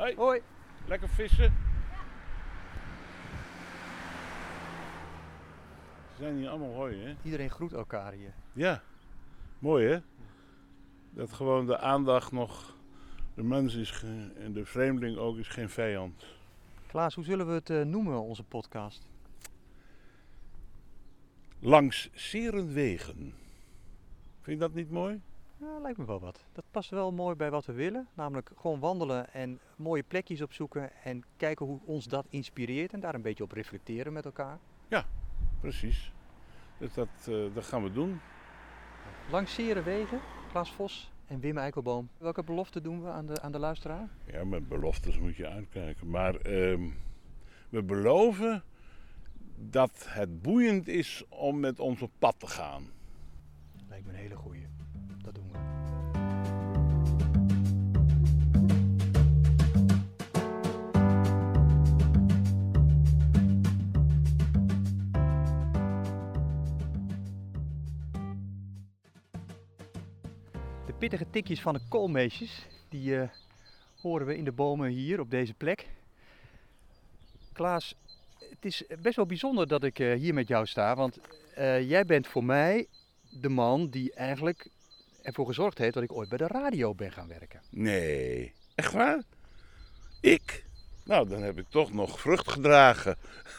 Hoi. Hoi. Lekker vissen? Ze zijn hier allemaal hooi, hè? Iedereen groet elkaar hier. Ja. Mooi, hè? Dat gewoon de aandacht nog... De mens is en de vreemdeling ook is geen vijand. Klaas, hoe zullen we het noemen, onze podcast? Langs Serenwegen. Vind je dat niet mooi? Ja, lijkt me wel wat. Dat past wel mooi bij wat we willen. Namelijk gewoon wandelen en mooie plekjes opzoeken. En kijken hoe ons dat inspireert. En daar een beetje op reflecteren met elkaar. Precies. Dus dat gaan we doen. Langs Serenwegen, Klaas Vos en Wim Eikelboom. Welke belofte doen we aan de luisteraar? Ja, met beloftes moet je uitkijken. Maar we beloven dat het boeiend is om met ons op pad te gaan. Lijkt me een hele goeie. Dat doen we. De pittige tikjes van de koolmeesjes, die horen we in de bomen hier op deze plek. Klaas, het is best wel bijzonder dat ik hier met jou sta, want jij bent voor mij de man die eigenlijk ervoor gezorgd heeft dat ik ooit bij de radio ben gaan werken. Nee, echt waar? Ik? Nou, dan heb ik toch nog vrucht gedragen.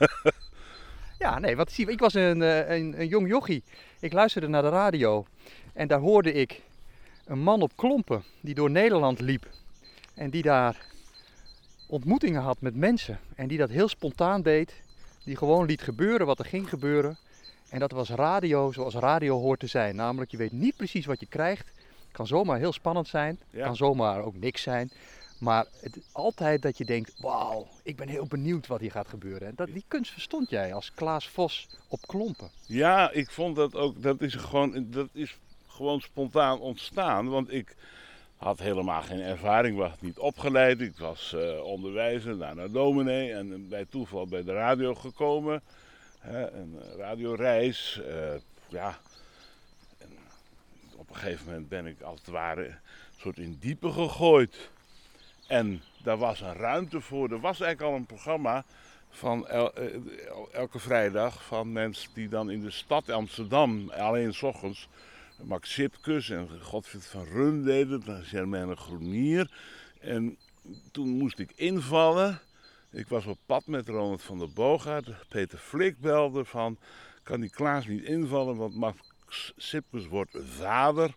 Ja, nee, wat zie je? Ik was een jong jochie. Ik luisterde naar de radio en daar hoorde ik een man op klompen die door Nederland liep. En die daar ontmoetingen had met mensen. En die dat heel spontaan deed. Die gewoon liet gebeuren wat er ging gebeuren. En dat was radio zoals radio hoort te zijn. Namelijk, je weet niet precies wat je krijgt. Het kan zomaar heel spannend zijn. Ja. Kan zomaar ook niks zijn. Maar altijd dat je denkt, wauw, ik ben heel benieuwd wat hier gaat gebeuren. En die kunst verstond jij als Klaas Vos op klompen. Ja, ik vond dat ook, dat is gewoon spontaan ontstaan. Want ik had helemaal geen ervaring, was niet opgeleid. Ik was onderwijzer, daarna dominee en bij toeval bij de radio gekomen. Een radioreis, ja. En op een gegeven moment ben ik als het ware een soort in diepe gegooid. En daar was een ruimte voor. Er was eigenlijk al een programma van elke vrijdag van mensen die dan in de stad Amsterdam, alleen 's ochtends, Max Sipkes en Godfried van Run deden, Germaine Groenier. En toen moest ik invallen. Ik was op pad met Ronald van der Boogaard. Peter Flik belde van, kan die Klaas niet invallen, want Max Sipkes wordt vader.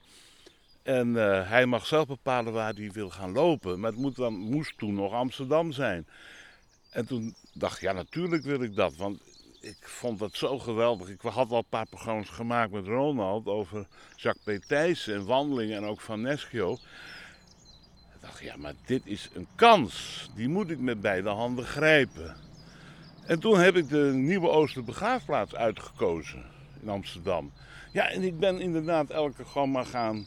En hij mag zelf bepalen waar hij wil gaan lopen. Maar het moest toen nog Amsterdam zijn. En toen dacht ik, ja natuurlijk wil ik dat. Want ik vond dat zo geweldig. Ik had al een paar programma's gemaakt met Ronald over Jacques P. Thijssen en wandelingen en ook van Neschio. Ik dacht, ja maar dit is een kans. Die moet ik met beide handen grijpen. En toen heb ik de Nieuwe Oosterbegraafplaats uitgekozen in Amsterdam. Ja, en ik ben inderdaad elke gewoon maar gaan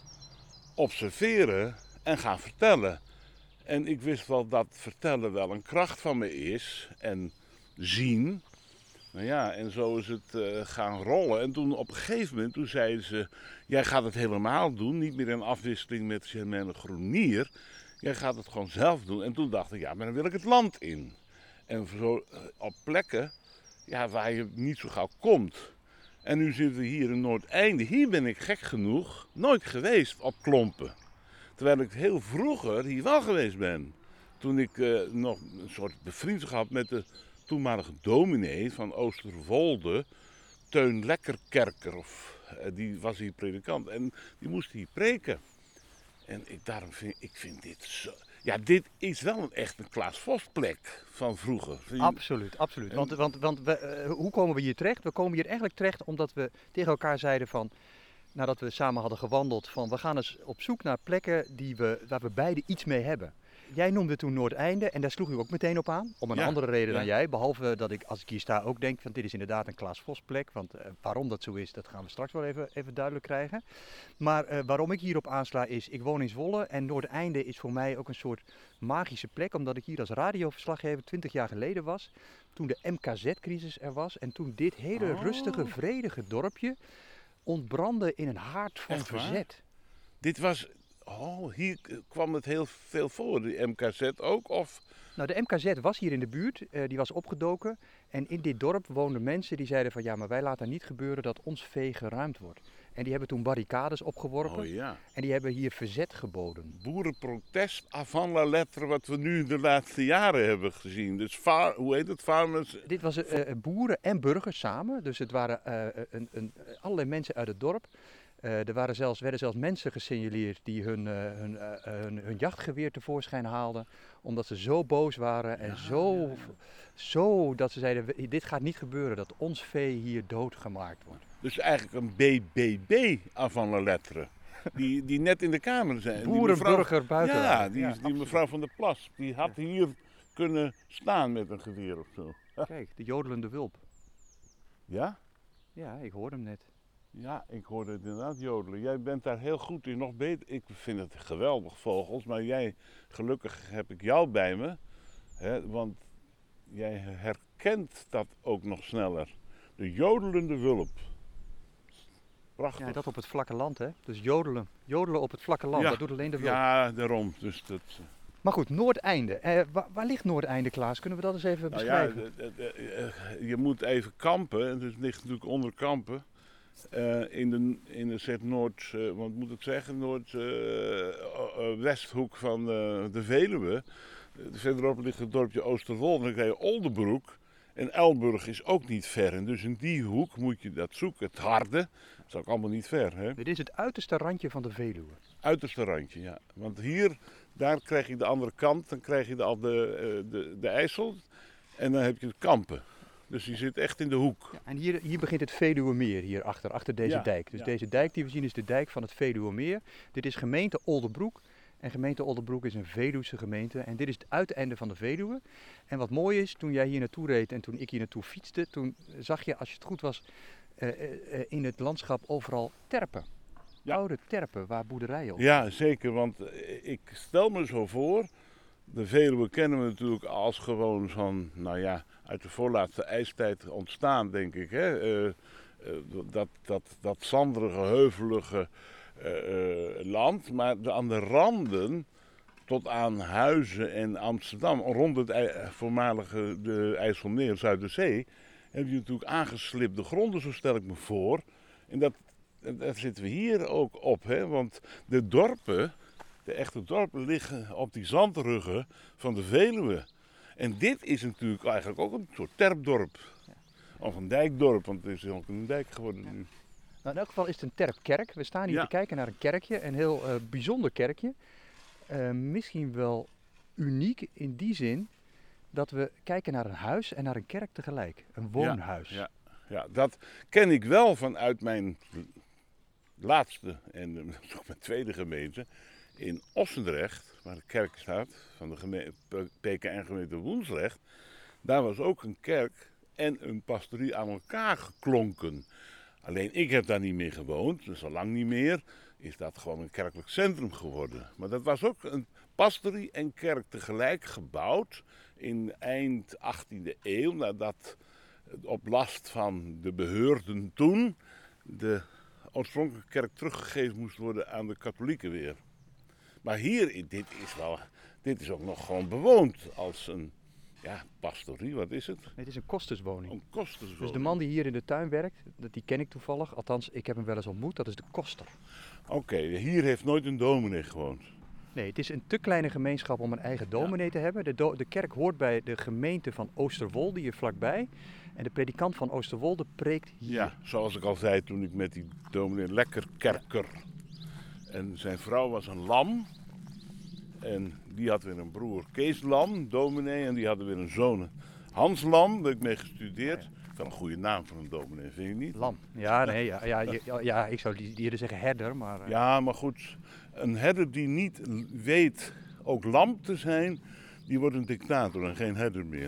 observeren en gaan vertellen. En ik wist wel dat vertellen wel een kracht van me is. En zien. Nou ja, en zo is het gaan rollen. En toen op een gegeven moment, toen zeiden ze, jij gaat het helemaal doen. Niet meer in afwisseling met Germaine Groenier. Jij gaat het gewoon zelf doen. En toen dacht ik, ja, maar dan wil ik het land in. En zo op plekken ja, waar je niet zo gauw komt. En nu zitten we hier in Noordeinde. Hier ben ik gek genoeg nooit geweest op klompen. Terwijl ik heel vroeger hier wel geweest ben. Toen ik nog een soort bevriendschap had met de toenmalige dominee van Oosterwolde, Teun Lekkerkerker. Die was hier predikant en die moest hier preken. En ik vind dit zo... Ja, dit is wel een Klaas Vos plek van vroeger. Absoluut, absoluut. Want hoe komen we hier terecht? We komen hier eigenlijk terecht omdat we tegen elkaar zeiden van, nadat we samen hadden gewandeld, van we gaan eens op zoek naar plekken waar we beide iets mee hebben. Jij noemde toen Noordeinde en daar sloeg u ook meteen op aan, om een andere reden dan jij. Behalve dat ik, als ik hier sta, ook denk van dit is inderdaad een Klaas Vos plek. Want waarom dat zo is, dat gaan we straks wel even duidelijk krijgen. Maar waarom ik hierop aansla is, ik woon in Zwolle en Noordeinde is voor mij ook een soort magische plek. Omdat ik hier als radioverslaggever 20 jaar geleden was, toen de MKZ-crisis er was. En toen dit hele rustige, vredige dorpje ontbrandde in een haard van verzet. Dit was hier kwam het heel veel voor, die MKZ ook? Of? Nou, de MKZ was hier in de buurt, die was opgedoken. En in dit dorp woonden mensen die zeiden van ja, maar wij laten niet gebeuren dat ons vee geruimd wordt. En die hebben toen barricades opgeworpen Oh ja. en die hebben hier verzet geboden. Boerenprotest avant la lettre, wat we nu de laatste jaren hebben gezien. Dus hoe heet het? Farmers? Dit was boeren en burgers samen, dus het waren allerlei mensen uit het dorp. Er werden zelfs mensen gesignaleerd die hun jachtgeweer tevoorschijn haalden. Omdat ze zo boos waren en zo dat ze zeiden, dit gaat niet gebeuren, dat ons vee hier doodgemaakt wordt. Dus eigenlijk een BBB avant la lettre. Die net in de Kamer zijn. Boerenburger buitenlander. Ja, die mevrouw van der Plas. Die had hier kunnen staan met een geweer of zo. Kijk, de jodelende wulp. Ja? Ja, ik hoorde hem net. Ja, ik hoorde het inderdaad jodelen. Jij bent daar heel goed in, nog beter. Ik vind het geweldig vogels, maar gelukkig heb ik jou bij me. Hè, want jij herkent dat ook nog sneller. De jodelende wulp. Prachtig. Ja, dat op het vlakke land, hè? Dus jodelen. Jodelen op het vlakke land, dat doet alleen de wulp. Ja, daarom. Dus dat... Maar goed, Noordeinde. Waar ligt Noordeinde, Klaas? Kunnen we dat eens even beschrijven? Je moet even Kampen, en het ligt natuurlijk onder Kampen. In de wat moet ik zeggen, noordwesthoek van de Veluwe. Verderop ligt het dorpje Oosterwolde, dan krijg je Oldebroek. En Elburg is ook niet ver. En dus in die hoek moet je dat zoeken. Het Harde, dat is ook allemaal niet ver. Hè? Dit is het uiterste randje van de Veluwe. Uiterste randje, ja. Want daar krijg je de andere kant, dan krijg je de IJssel. En dan heb je de Kampen. Dus die zit echt in de hoek. Ja, en hier begint het Veluwemeer, hierachter, achter deze dijk. Dus deze dijk die we zien is de dijk van het Veluwemeer. Dit is gemeente Oldebroek. En gemeente Oldebroek is een Veluwse gemeente. En dit is het uiteinde van de Veluwe. En wat mooi is, toen jij hier naartoe reed en toen ik hier naartoe fietste, toen zag je, als je het goed was, in het landschap overal terpen. Ja. Oude terpen waar boerderijen op. Ja, zeker. Want ik stel me zo voor, de Veluwe kennen we natuurlijk als gewoon van, uit de voorlaatste ijstijd ontstaan, denk ik. Hè? Dat zanderige, heuvelige land. Maar aan de randen, tot aan Huizen en Amsterdam, rond het voormalige de IJsselmeer, Zuiderzee, heb je natuurlijk aangeslipte gronden, zo stel ik me voor. En daar zitten we hier ook op, hè? Want de dorpen, de echte dorpen, liggen op die zandruggen van de Veluwe. En dit is natuurlijk eigenlijk ook een soort terpdorp. Ja. Of een dijkdorp, want het is ook een dijk geworden nu. Nou, in elk geval is het een terpkerk. We staan hier te kijken naar een kerkje, een heel bijzonder kerkje. Misschien wel uniek in die zin dat we kijken naar een huis en naar een kerk tegelijk. Een woonhuis. Ja, dat ken ik wel vanuit mijn laatste en mijn tweede gemeente. In Ossendrecht, waar de kerk staat, van de PKN-gemeente Woensdrecht. Daar was ook een kerk en een pastorie aan elkaar geklonken. Alleen ik heb daar niet meer gewoond, dus al lang niet meer. Is dat gewoon een kerkelijk centrum geworden. Maar dat was ook een pastorie en kerk tegelijk gebouwd in eind 18e eeuw. Nadat op last van de beheerden toen de oorspronkelijke kerk teruggegeven moest worden aan de katholieken weer. Maar hier, dit is ook nog gewoon bewoond als een pastorie, wat is het? Nee, het is een kosterswoning. Een kosterswoning. Dus de man die hier in de tuin werkt, die ken ik toevallig. Althans, ik heb hem wel eens ontmoet, dat is de koster. Oké, hier heeft nooit een dominee gewoond. Nee, het is een te kleine gemeenschap om een eigen dominee te hebben. De kerk hoort bij de gemeente van Oosterwolde hier vlakbij. En de predikant van Oosterwolde preekt hier. Ja, zoals ik al zei toen ik met die dominee Lekkerkerker. En zijn vrouw was een lam. En die had weer een broer Kees Lam, dominee. En die hadden weer een zoon Hans Lam, daar heb ik mee gestudeerd. Wel een goede naam voor een dominee, vind je niet? Lam. Ja, nee, ja, ik zou eerder zeggen herder, maar... Ja, maar goed. Een herder die niet weet ook lam te zijn, die wordt een dictator en geen herder meer.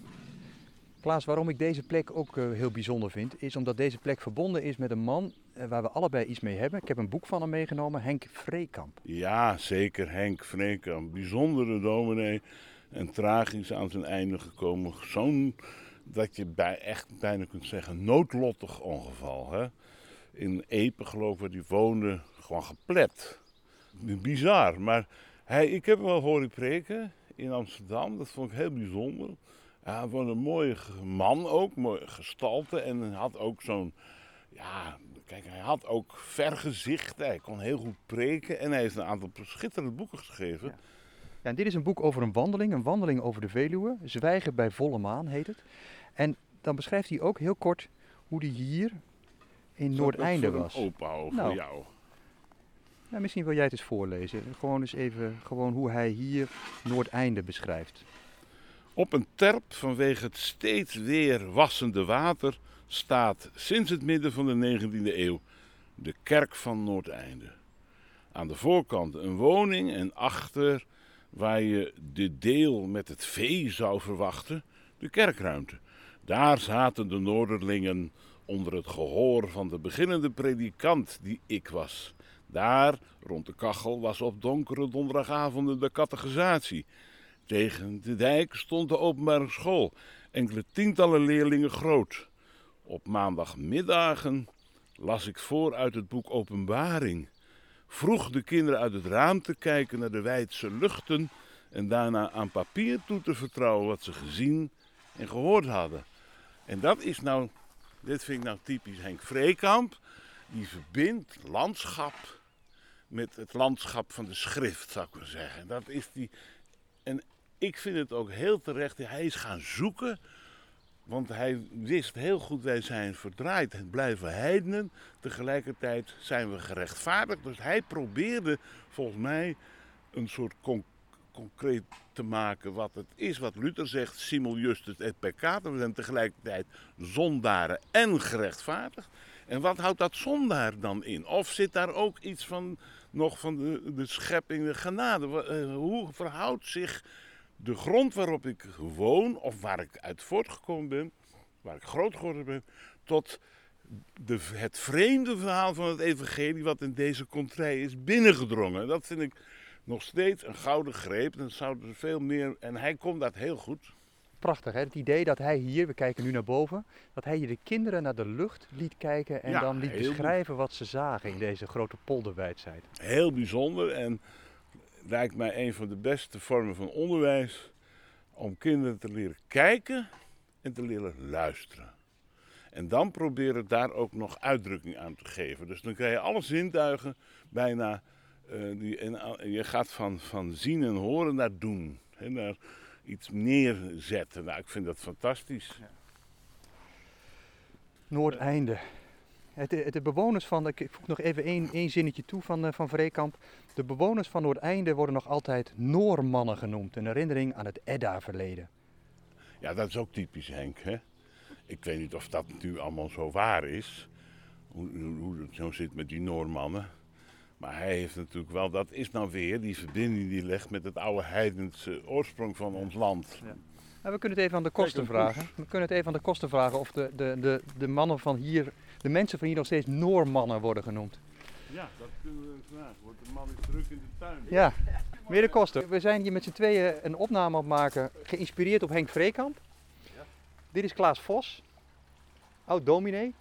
Klaas, waarom ik deze plek ook heel bijzonder vind, is omdat deze plek verbonden is met een man waar we allebei iets mee hebben. Ik heb een boek van hem meegenomen, Henk Vreekamp. Ja, zeker, Henk Vreekamp. Bijzondere dominee en tragisch aan zijn einde gekomen. Zo'n, dat je echt bijna kunt zeggen, noodlottig ongeval. Hè? In Epe, geloof ik, waar die woonde, gewoon geplet. bizar. Maar ik heb hem wel horen preken in Amsterdam. Dat vond ik heel bijzonder. Hij was een mooie man ook, mooie gestalte. En hij had ook zo'n, ja, kijk, hij had ook vergezicht. Hij kon heel goed preken. En hij heeft een aantal schitterende boeken geschreven. Ja. Ja, en dit is een boek over een wandeling over de Veluwe. Zwijgen bij volle maan heet het. En dan beschrijft hij ook heel kort hoe hij hier in Noordeinde was. Opa over Nou. jou. Ja, misschien wil jij het eens voorlezen. Gewoon eens even hoe hij hier Noordeinde beschrijft. Op een terp vanwege het steeds weer wassende water staat sinds het midden van de 19e eeuw de kerk van Noordeinde. Aan de voorkant een woning en achter, waar je de deel met het vee zou verwachten, de kerkruimte. Daar zaten de Noorderlingen onder het gehoor van de beginnende predikant die ik was. Daar, rond de kachel, was op donkere donderdagavonden de catechisatie. Tegen de dijk stond de openbare school, enkele tientallen leerlingen groot. Op maandagmiddagen las ik voor uit het boek Openbaring. Vroeg de kinderen uit het raam te kijken naar de wijdse luchten en daarna aan papier toe te vertrouwen wat ze gezien en gehoord hadden. En dat is nou, dit vind ik nou typisch Henk Vreekamp, die verbindt landschap met het landschap van de schrift, zou ik maar zeggen. Dat is die. En ik vind het ook heel terecht, hij is gaan zoeken, want hij wist heel goed, wij zijn verdraaid en blijven heidenen. Tegelijkertijd zijn we gerechtvaardigd. Dus hij probeerde volgens mij een soort concreet te maken wat het is, wat Luther zegt, simul justus et peccator. We zijn tegelijkertijd zondaren en gerechtvaardigd. En wat houdt dat zondaar dan in? Of zit daar ook iets van nog van de schepping, de genade? Hoe verhoudt zich de grond waarop ik woon, of waar ik uit voortgekomen ben, waar ik groot geworden ben, tot het vreemde verhaal van het evangelie wat in deze contrée is binnengedrongen? Dat vind ik nog steeds een gouden greep. Dan zouden er veel meer, en hij kon dat heel goed. Prachtig, hè? Het idee dat hij hier, we kijken nu naar boven, dat hij hier de kinderen naar de lucht liet kijken en dan liet beschrijven wat ze zagen in deze grote polderwijdheid. Heel bijzonder en lijkt mij een van de beste vormen van onderwijs om kinderen te leren kijken en te leren luisteren. En dan proberen daar ook nog uitdrukking aan te geven. Dus dan krijg je alle zintuigen bijna, je gaat van zien en horen naar doen. Hè, naar iets neerzetten. Nou, ik vind dat fantastisch. Ja. Noordeinde. De bewoners van, ik voeg nog even één zinnetje toe van Vreekamp. De bewoners van Noordeinde worden nog altijd Noormannen genoemd. Een herinnering aan het Edda-verleden. Ja, dat is ook typisch Henk. Hè? Ik weet niet of dat nu allemaal zo waar is. Hoe het zo zit met die Noormannen. Maar hij heeft natuurlijk wel, dat is nou weer die verbinding die legt met het oude heidense oorsprong van ons land. Ja. Nou, we kunnen het even aan de kosten vragen. We kunnen het even aan de kosten vragen of de mannen van hier, de mensen van hier nog steeds Noormannen worden genoemd. Ja, dat kunnen we vragen. Wordt de man is druk in de tuin. Ja, meer de kosten. We zijn hier met z'n tweeën een opname aan het maken, geïnspireerd op Henk Vreekamp. Ja. Dit is Klaas Vos, oud dominee.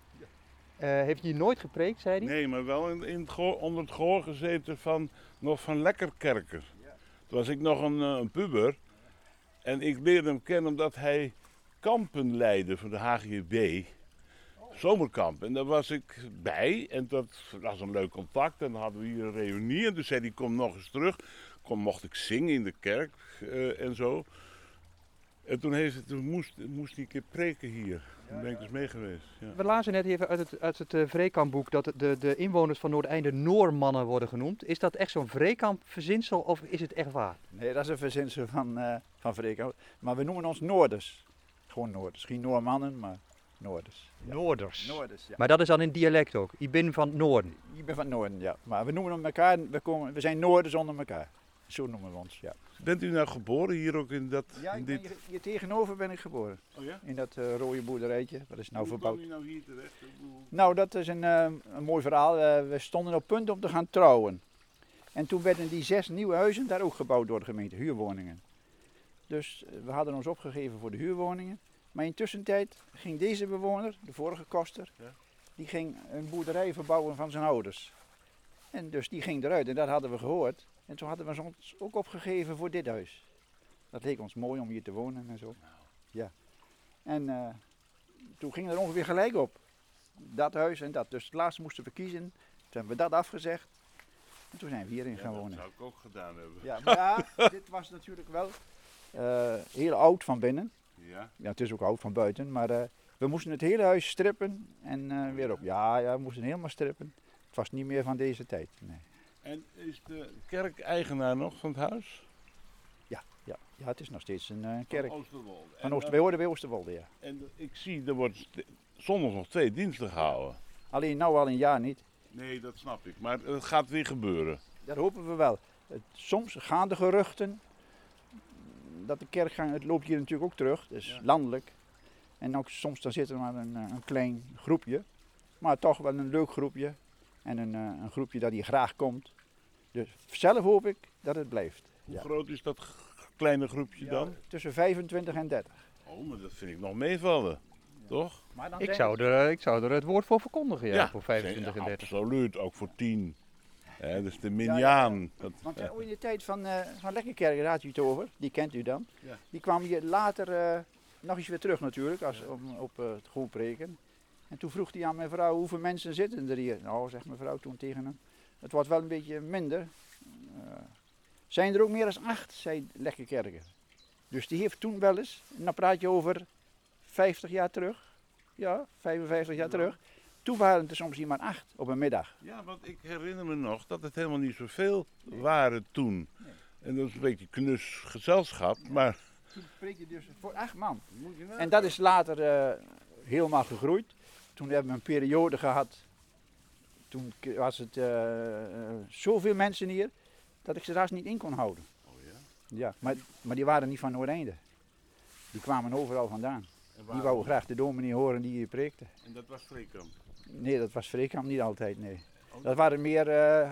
Heeft hier nooit gepreekt, zei hij? Nee, maar wel onder het gehoor gezeten van Lekkerkerker. Ja. Toen was ik nog een puber. En ik leerde hem kennen omdat hij kampen leidde voor de HGB. Zomerkamp. En daar was ik bij. En dat was een leuk contact. En dan hadden we hier een reunie. En toen zei hij, kom nog eens terug. Mocht ik zingen in de kerk en zo. En toen moest hij een keer preken hier. Toen ben ik dus mee geweest. Ja. We lazen net even uit het Vreekamp-boek dat de inwoners van Noordeinde Noormannen worden genoemd. Is dat echt zo'n Vreekamp-verzinsel of is het echt waar? Nee, dat is een verzinsel van Vreekamp. Maar we noemen ons Noorders. Gewoon Noorders. Geen Noormannen, maar Noorders. Ja. Noorders. Noorders, ja. Maar dat is dan in dialect ook? Ik ben van het Noorden? Ik ben van het Noorden, ja. Maar we noemen elkaar, we zijn Noorders onder elkaar. Zo noemen we ons, ja. Bent u nou geboren hier ook in dat... Ja, hier tegenover ben ik geboren. Oh ja? In dat rode boerderijtje. Dat is nou verbouwd. Hoe kwam u nou hier terecht? Nou, dat is een mooi verhaal. We stonden op punt om te gaan trouwen. En toen werden die 6 nieuwe huizen daar ook gebouwd door de gemeente, huurwoningen. Dus we hadden ons opgegeven voor de huurwoningen. Maar in tussentijd ging deze bewoner, de vorige koster, die ging een boerderij verbouwen van zijn ouders. En dus die ging eruit en dat hadden we gehoord. En toen hadden we ons ook opgegeven voor dit huis. Dat leek ons mooi om hier te wonen en zo. Ja. En toen ging er ongeveer gelijk op. Dat huis en dat. Dus het laatste moesten we kiezen. Toen hebben we dat afgezegd. En toen zijn we hierin gaan wonen. Dat zou ik ook gedaan hebben. Ja, maar ja, dit was natuurlijk wel heel oud van binnen. Ja. Ja, het is ook oud van buiten. Maar we moesten het hele huis strippen en weer op. Ja, we moesten helemaal strippen. Het was niet meer van deze tijd. Nee. En is de kerkeigenaar nog van het huis? Ja, het is nog steeds een kerk. Van Oosterwolde. Wij hoorden bij Oosterwolde, ja. En ik zie, er wordt zondags nog 2 diensten gehouden. Alleen nou al een jaar niet. Nee, dat snap ik. Maar het gaat weer gebeuren. Dat hopen we wel. Soms gaan de geruchten dat de kerk gaat, het loopt hier natuurlijk ook terug, dus landelijk. En ook soms dan zit er maar een klein groepje, maar toch wel een leuk groepje. En een groepje dat hier graag komt. Dus zelf hoop ik dat het blijft. Hoe groot is dat kleine groepje dan? Tussen 25 en 30. Oh, maar dat vind ik nog meevallen. Toch? Maar dan Ik zou er het woord voor verkondigen, ja, voor 25 en 30. Absoluut, ook voor 10. Dus de minjaan. Want in de tijd van Lekkerkerk had u het over, die kent u dan. Ja. Die kwam hier later nog eens weer terug natuurlijk, op het groenpreken. En toen vroeg hij aan mijn vrouw, hoeveel mensen zitten er hier? Nou, zegt mijn vrouw toen tegen hem, het wordt wel een beetje minder. Zijn er ook meer dan 8, zei Lekkerkerker. Dus die heeft toen wel eens, en dan praat je over 50 jaar terug, ja, 55 jaar terug. Toen waren het er soms hier maar 8 op een middag. Ja, want ik herinner me nog dat het helemaal niet zoveel waren toen. Nee. En dat is een beetje knus gezelschap, maar... Toen spreek je dus voor 8 man. Moet je En dat is later helemaal gegroeid. Toen hebben we een periode gehad, toen was het zoveel mensen hier, dat ik ze daar niet in kon houden. Oh ja? Ja, maar die waren niet van Noordeinde. Die kwamen overal vandaan. Die wouden graag de dominee horen die hier preekte. En dat was Vreekamp? Nee, dat was Vreekamp niet altijd, nee. Oh, Dat waren meer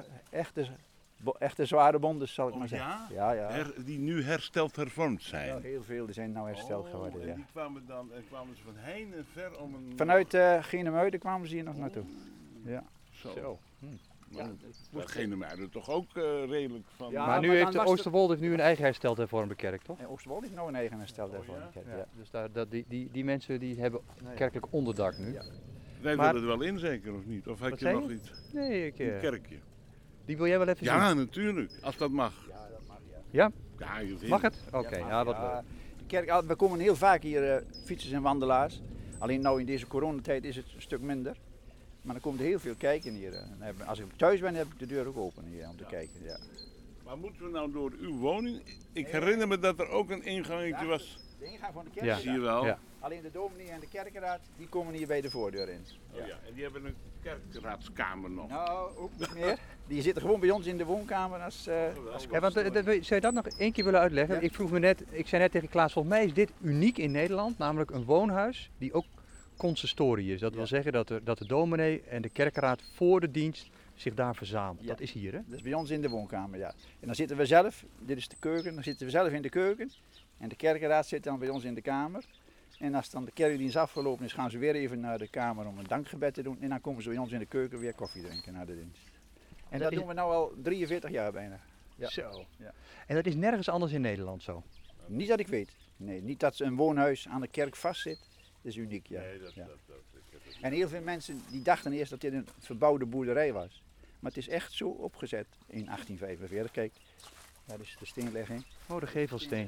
echte zware bondes, zal ik maar zeggen. ja? Ja. Die nu hersteld hervormd zijn? Ja, heel veel, die zijn nou hersteld geworden, en ja. die kwamen ze van heen en ver om een... Vanuit Genemuiden kwamen ze hier nog naartoe. Ja. Zo. Ja, Dat Genemuiden toch ook redelijk van... Ja, Maar nu maar heeft dan de was Oosterwolde een eigen hersteld hervormde kerk, toch? En Oosterwolde heeft nou een eigen hersteld hervormde kerk. Ja, Ja. dus die mensen die hebben kerkelijk onderdak nu. Ja. Wij Maar- willen er wel in zeker, of niet? Of heb Wat je zei nog je? iets? Nee, Een kerkje? die wil jij wel even zien. Ja, natuurlijk. Als dat mag. Ja, dat mag, ja. Ja? Ja, je vindt- Mag het? Oké, mag, ja, wat leuk. De kerk, we komen heel vaak hier fietsers en wandelaars. Alleen nou in deze coronatijd is het een stuk minder. Maar dan komt er heel veel kijken hier. Als ik thuis ben, heb ik de deur ook open hier om te kijken. Ja. Maar moeten we nou door uw woning? Ik herinner me dat er ook een ingangetje was. De ingang van de kerk. Ja. Zie je wel? Ja. Alleen de dominee en de kerkenraad, die komen hier bij de voordeur in. Oh ja. En die hebben een kerkraadskamer nog. Nou, ook niet meer. Die zitten gewoon bij ons in de woonkamer als... Ja, want, zou je dat nog één keer willen uitleggen? Ja. Ik zei net tegen Klaas, volgens mij is dit uniek in Nederland, namelijk een woonhuis die ook consistorie is. Dat wil zeggen dat de dominee en de kerkraad voor de dienst zich daar verzamelt. Ja. Dat is hier, hè? Dat is bij ons in de woonkamer, ja. En dan zitten we zelf, dit is de keuken, dan zitten we zelf in de keuken. En de kerkenraad zit dan bij ons in de kamer. En als dan de kerkdienst afgelopen is, gaan ze weer even naar de kamer om een dankgebed te doen. En dan komen ze bij ons in de keuken weer koffie drinken na de dienst. En dat doen we nu al 43 jaar bijna. Ja. Zo. Ja. En dat is nergens anders in Nederland zo. Niet dat ik weet. Nee, niet dat een woonhuis aan de kerk vastzit. Dat is uniek, ja. Nee, dat, Ja. ik heb het En heel veel mensen die dachten eerst dat dit een verbouwde boerderij was. Maar het is echt zo opgezet in 1845. Kijk, daar is de steenlegging. Oh, de gevelsteen.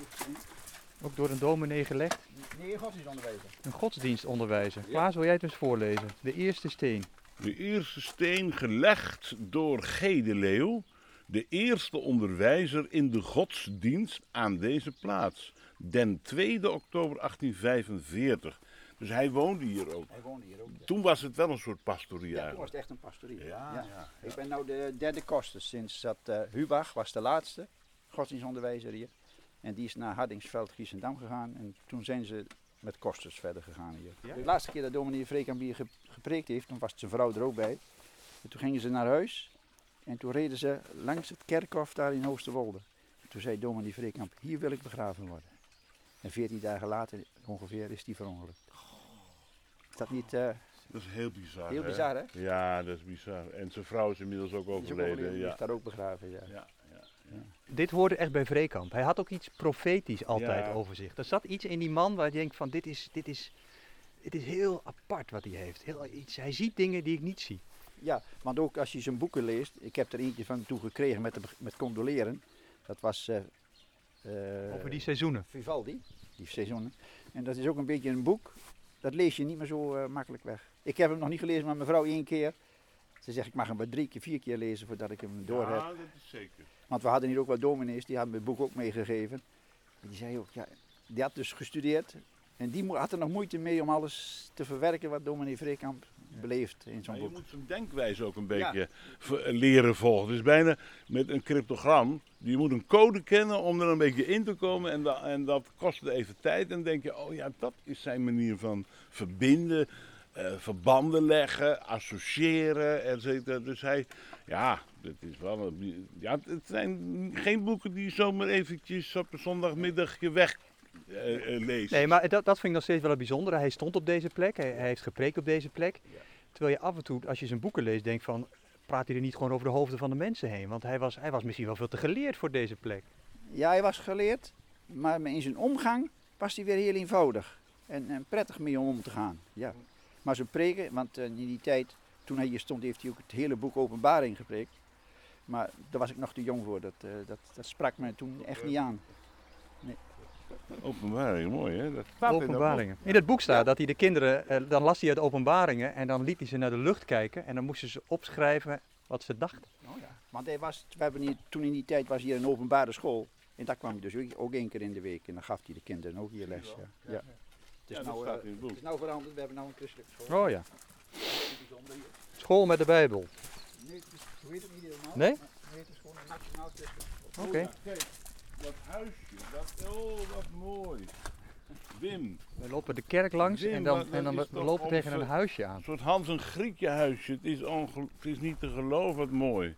Ook door een dominee gelegd. Nee, godsdienstonderwijzer. Een godsdienstonderwijzer. Klaas, wil jij het eens voorlezen? De eerste steen. De eerste steen gelegd door G. de Leeuw, de eerste onderwijzer in de godsdienst aan deze plaats, den 2 oktober 1845. Dus hij woonde hier ook. Hij woonde hier ook. Ja. Toen was het wel een soort pastorie Ja, toen eigenlijk. was het echt een pastorie. Ja. Ik ben nu de derde koster sinds dat Hubach was de laatste godsdienstonderwijzer hier. En die is naar Hardingsveld, Giesendam gegaan en toen zijn ze met kosters verder gegaan hier. Ja? De laatste keer dat dominee Vreekamp hier gepreekt heeft, toen was zijn vrouw er ook bij. En toen gingen ze naar huis en toen reden ze langs het kerkhof daar in Oosterwolde. En toen zei dominee Vreekamp, hier wil ik begraven worden. En 14 dagen later ongeveer is die verongelukt. Is dat niet Dat is heel bizar. Heel hè? bizar, hè? Ja, dat is bizar. En zijn vrouw is inmiddels ook Die is ook overleden. overleden, die Ja. is daar ook begraven, ja. Ja, ja. Dit hoorde echt bij Vreekamp. Hij had ook iets profetisch altijd Ja. over zich. Er zat iets in die man waar je denkt van dit is heel apart wat hij heeft. Hij ziet dingen die ik niet zie. Ja, want ook als je zijn boeken leest, ik heb er eentje van toe gekregen met condoleren. Dat was Over die seizoenen. Vivaldi, die seizoenen. En dat is ook een beetje een boek, dat lees je niet meer zo makkelijk weg. Ik heb hem nog niet gelezen, maar mijn vrouw 1 keer. Ze zegt, ik mag hem maar 3 keer, 4 keer lezen voordat ik hem door heb. Ja, dat is zeker. Want we hadden hier ook wat dominees, die hadden het boek ook meegegeven. En die zei ook, ja, die had dus gestudeerd. En die had er nog moeite mee om alles te verwerken wat dominee Vreekamp beleeft in zo'n Maar je boek. moet zijn denkwijze ook een beetje leren volgen. Het is bijna met een cryptogram. Je moet een code kennen om er een beetje in te komen. En dat kost even tijd. En dan denk je, oh ja, dat is zijn manier van verbinden, verbanden leggen, associëren, etc. Dus het is wel het zijn geen boeken die je zomaar eventjes op een zondagmiddagje weg leest. Nee, maar dat vind ik nog steeds wel een bijzondere. Hij stond op deze plek, hij heeft gepreekt op deze plek. Ja. Terwijl je af en toe, als je zijn boeken leest, denkt van, praat hij er niet gewoon over de hoofden van de mensen heen? Want hij was misschien wel veel te geleerd voor deze plek. Ja, hij was geleerd, maar in zijn omgang was hij weer heel eenvoudig. En prettig mee om te gaan. Ja. Maar zijn preken, want in die tijd, toen hij hier stond, heeft hij ook het hele boek Openbaring gepreekt. Maar daar was ik nog te jong voor, dat sprak me toen echt niet aan. Openbaring, mooi hè? Dat staat in dat boek. Openbaringen. In het boek staat Ja. dat hij de kinderen, dan las hij uit openbaringen en dan liet hij ze naar de lucht kijken. En dan moesten ze opschrijven wat ze dachten. Oh ja. Want we hebben hier, toen in die tijd was hier een openbare school. En daar kwam hij dus ook 1 keer in de week. En dan gaf hij de kinderen ook hier les. Ja. Ja. Het Ja, is dat nou, staat in het boek. het is nou veranderd, we hebben nou een christelijke school. Oh ja. Bijzonder hier. School met de Bijbel. Nee, het is, hoe heet het niet helemaal? Nee? Maar nee, het is gewoon een nationaal christelijke school. Oké. Oh, ja, kijk, dat huisje, wat mooi. Wim, We lopen de kerk langs Wim, en dat dan is we toch lopen tegen een onge- huisje aan. een soort Hans en Grietje huisje. Het is niet te geloven, wat mooi.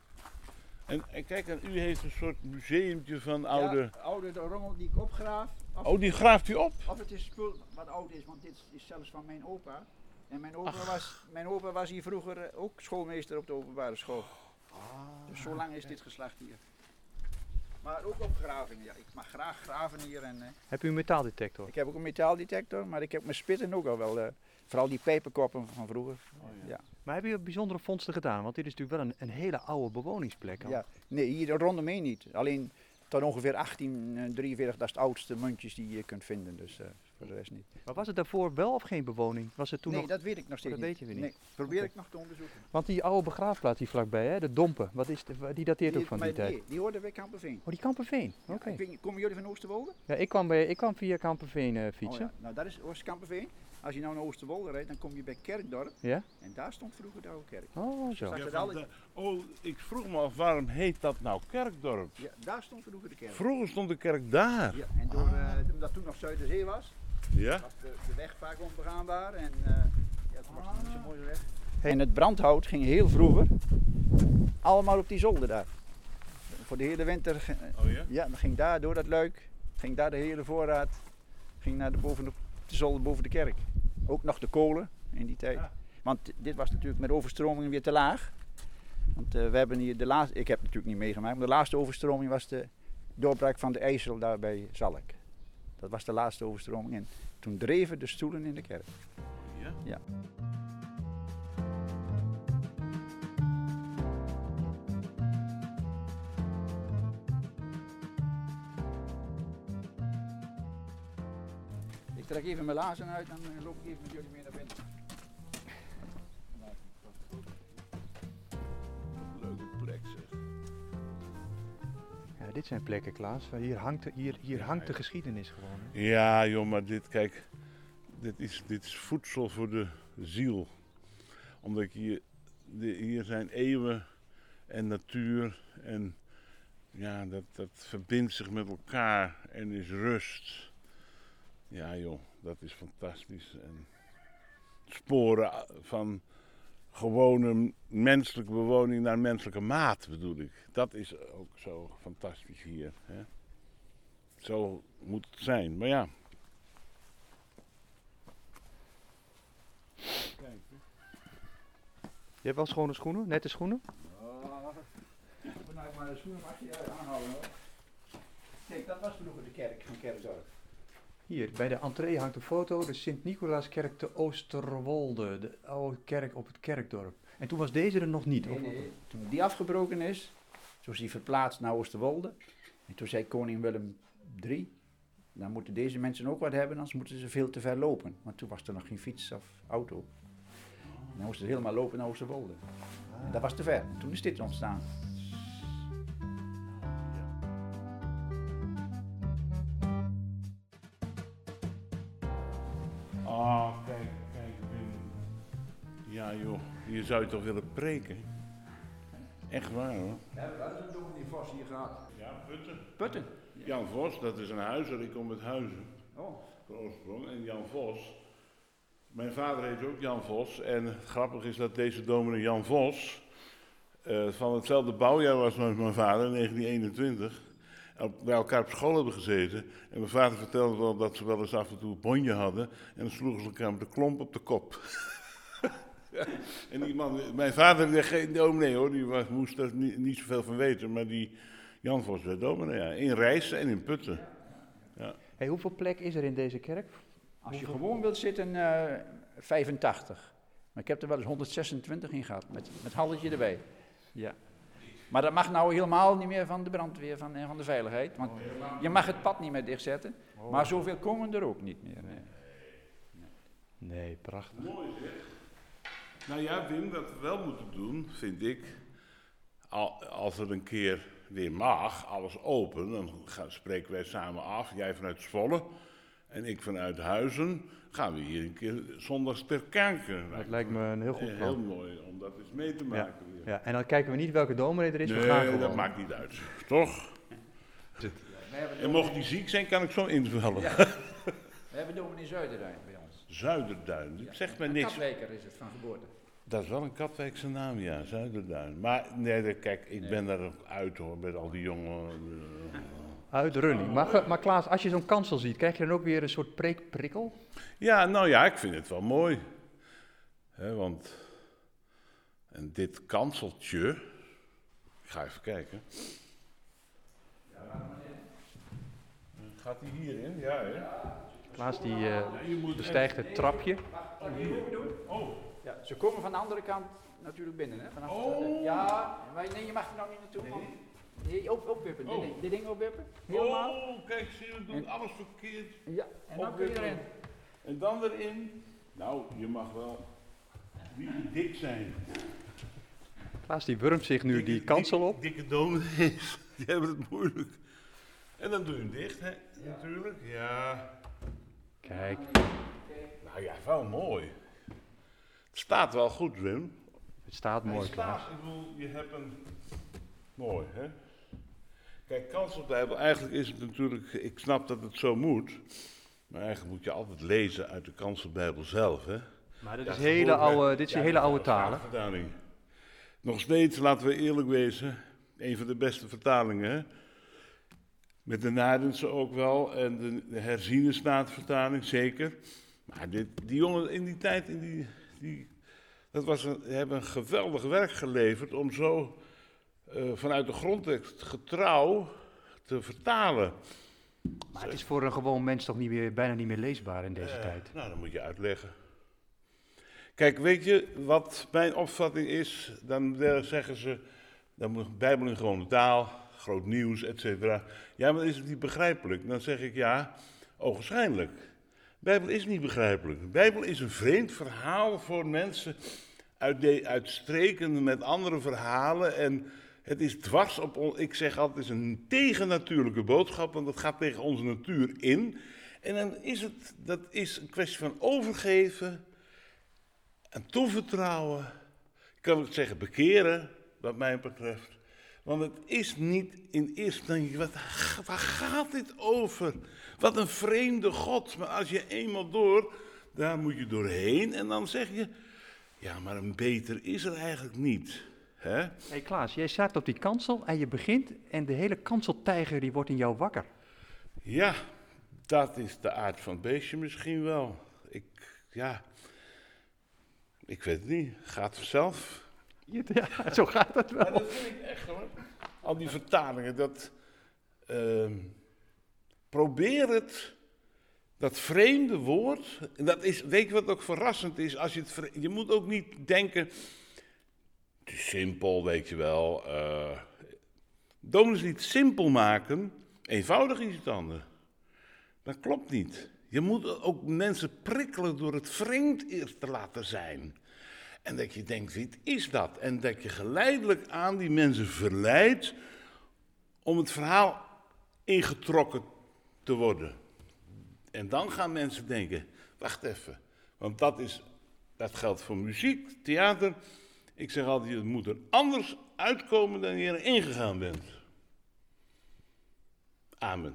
En kijk, en u heeft een soort museumtje van oude... Ja, oude de rommel die ik opgraaf. Oh, die graaft u op? Of het is spul wat oud is, want dit is zelfs van mijn opa. En mijn opa was hier vroeger ook schoolmeester op de openbare school. Dus zo lang is dit geslacht hier. Maar ook opgravingen, ja. Ik mag graag graven hier. En, Heb u een metaaldetector? ik heb ook een metaaldetector, maar ik heb mijn spitten ook al wel. Vooral die peperkoppen van vroeger. Ja. Maar heb je bijzondere vondsten gedaan? Want dit is natuurlijk wel een hele oude bewoningsplek. Ja. Nee, hier rondomheen niet. Alleen tot ongeveer 1843, dat is het oudste muntjes die je kunt vinden. Dus voor de rest niet. Maar was het daarvoor wel of geen bewoning? Was het toen Nee, nog... dat weet ik nog steeds dat niet. weten we niet. Nee, probeer Oké. ik nog te onderzoeken. Want die oude begraafplaats hier vlakbij, hè, de Dompen, die dateert ook van die maar tijd. nee, die hoorden bij Kamperveen. Oh, die Kamperveen. Oké. Ja, komen jullie van Oosterwolde? Ja, ik kwam via Kamperveen fietsen. Oh ja. Nou, dat is Oost-Kamperveen. Als je nou naar Oosterwolde rijdt, dan kom je bij Kerkdorp. Ja? En daar stond vroeger de oude kerk. Oh, zo. Zag Ja, het van al- de- ik vroeg me af, waarom heet dat nou Kerkdorp? Ja, daar stond vroeger de kerk. Vroeger stond de kerk daar. Ja, en omdat toen nog Zuiderzee was, Ja? was de weg vaak onbegaanbaar. En ja, toen was het niet zo'n mooie weg. En het brandhout ging heel vroeger allemaal op die zolder daar. Voor de hele winter. Oh ja? Ja, dat ging daar door dat luik. Ging daar de hele voorraad. Ging naar bovenop de zolder boven de kerk. Ook nog de kolen in die tijd. Ja. Want dit was natuurlijk met overstromingen weer te laag. Want we hebben hier de laatste, ik heb het natuurlijk niet meegemaakt, maar de laatste overstroming was de doorbraak van de IJssel daar bij Zalk. Dat was de laatste overstroming en toen dreven de stoelen in de kerk. Ja? Ja. Ik trek even mijn laarzen uit en dan loop ik even met jullie mee naar binnen. Leuke plek zeg. Ja, dit zijn plekken, Klaas. Hier hangt de geschiedenis gewoon. Hè. Ja joh, maar kijk, dit is voedsel voor de ziel. Omdat hier zijn eeuwen en natuur en ja, dat verbindt zich met elkaar en is rust. Ja joh, dat is fantastisch. En sporen van gewone menselijke bewoning naar menselijke maat bedoel ik. Dat is ook zo fantastisch hier. Hè? Zo moet het zijn, maar ja. Kijk, Je hebt wel schone schoenen, nette schoenen? Ik moet nou maar de schoenen aanhouden hoor. Kijk, dat was vroeger de kerk van Kerkdorp. Hier, bij de entree hangt een foto, de Sint-Nicolaaskerk te Oosterwolde, de oude kerk op het kerkdorp. En toen was deze er nog niet, of? Nee. Toen die afgebroken is, toen is die verplaatst naar Oosterwolde. En toen zei koning Willem III, dan moeten deze mensen ook wat hebben, anders moeten ze veel te ver lopen. Want toen was er nog geen fiets of auto. En dan moesten ze helemaal lopen naar Oosterwolde. En dat was te ver. Toen is dit ontstaan. Ah, kijk, Wim. Ja joh, hier zou je toch willen preken? Echt waar hoor. Ja, dat is ook die Vos hier gehad. Ja, Putten. Putten. Jan Vos, dat is een huizer, ik kom uit Huizen, Oh. van oorsprong. En Jan Vos, mijn vader heet ook Jan Vos. En grappig is dat deze dominee Jan Vos van hetzelfde bouwjaar was met mijn vader, in 1921. Bij elkaar op school hebben gezeten. En mijn vader vertelde wel dat ze wel eens af en toe een bonje hadden. En dan sloegen ze elkaar met de klomp op de kop. Ja, en die man, mijn vader werd geen dominee hoor, die moest er niet zoveel van weten. Maar die Jan Vos werd dominee, ja. In Rijssen en in Putten. Ja. Hey, hoeveel plek is er in deze kerk? Als je gewoon wilt zitten, 85. Maar ik heb er wel eens 126 in gehad, met halletje erbij. Ja. Maar dat mag nou helemaal niet meer van de brandweer, van de veiligheid. Want je mag het pad niet meer dichtzetten. Maar zoveel komen er ook niet meer. Nee. Nee, prachtig. Mooi zeg. Nou ja, Wim, wat we wel moeten doen, vind ik, als er een keer weer mag, alles open, dan spreken wij samen af. Jij vanuit Zwolle en ik vanuit Huizen. Gaan we hier een keer zondags ter kerke. Dat lijkt me een heel goed plan. Heel mooi om dat eens mee te maken. weer. Ja, en dan kijken we niet welke dominee er is, we gaan Nee, gewoon. dat maakt niet uit. Toch? En mocht die ziek zijn, kan ik zo invullen. Ja. We hebben dominee Zuiderduin bij ons. Zuiderduin, dat zegt mij niks. Katwijker is het van geboorte. Dat is wel een Katwijkse naam, ja, Zuiderduin. Maar nee, kijk, ik ben daar uit hoor, met al die jongen. Uit running. Maar Klaas, als je zo'n kansel ziet, krijg je dan ook weer een soort preekprikkel? Ja, nou ja, ik vind het wel mooi. Want, en dit kanseltje, ik ga even kijken. Gaat hij hierin? Ja, hè? Klaas die Je moet bestijgt het trapje. Mag ik hier open doen? Oh, Ja, ze komen van de andere kant natuurlijk binnen. Hè? Vanaf Oh. ja, maar nee, je mag er nou niet naartoe. want- Nee, opwippen. Oh. Dit ding opwippen. Helemaal. oh, kijk, zie je, we doen En- alles verkeerd. Ja, en dan kun je erin. En dan erin. Nou, je mag wel wie dik zijn. Klaas die wurmt zich nu die kansel op. Dikke dominees, die hebben het moeilijk. En dan doe je hem dicht, hè, natuurlijk. Ja. Kijk, Nou ja, wel mooi. Het staat wel goed, Wim. het staat mooi, Hij Klaas. staat, ik bedoel, je hebt een... Mooi, hè? Kijk, kanselbijbel, eigenlijk is het natuurlijk... Ik snap dat het zo moet. Maar eigenlijk moet je altijd lezen uit de kanselbijbel zelf, hè? Maar dit Ja, is hele oude, dit is hele oude talen. Vertaling. Nog steeds, laten we eerlijk wezen, een van de beste vertalingen. Hè? Met de Nadense ook wel en de herziene staatvertaling, zeker. Maar die jongen in die tijd, hebben een geweldig werk geleverd om zo vanuit de grondtekst getrouw te vertalen. Maar het is voor een gewoon mens toch niet meer, bijna niet meer leesbaar in deze tijd. Nou, dat moet je uitleggen. Kijk, weet je wat mijn opvatting is? Dan zeggen ze, dan moet de Bijbel in gewone taal, groot nieuws, et cetera. Ja, maar is het niet begrijpelijk? Dan zeg ik ja, ogenschijnlijk. De Bijbel is niet begrijpelijk. De Bijbel is een vreemd verhaal voor mensen uit streken met andere verhalen. En het is dwars op ons, ik zeg altijd, het is een tegennatuurlijke boodschap, want het gaat tegen onze natuur in. En dan is dat is een kwestie van overgeven en toevertrouwen. Ik kan het zeggen bekeren, wat mij betreft. Want het is niet in eerste instantie, waar gaat dit over? Wat een vreemde God. Maar als je eenmaal daar moet je doorheen en dan zeg je, ja, maar een beter is er eigenlijk niet. Hè? Hey Klaas, jij staat op die kansel en je begint en de hele kanseltijger die wordt in jou wakker. Ja, dat is de aard van het beestje misschien wel. Ik weet het niet. Gaat vanzelf. Ja, zo gaat het wel. Maar dat vind ik echt hoor. Al die vertalingen, probeer het, dat vreemde woord, en dat is, weet je wat ook verrassend is, als je moet ook niet denken, het is simpel, weet je wel. Domineeslied simpel maken, eenvoudig is het ander. Dat klopt niet. Je moet ook mensen prikkelen door het vreemd eerst te laten zijn. En dat je denkt, wat is dat? En dat je geleidelijk aan die mensen verleidt om het verhaal ingetrokken te worden. En dan gaan mensen denken, wacht even. Want dat geldt voor muziek, theater. Ik zeg altijd, het moet er anders uitkomen dan je erin gegaan bent. Amen.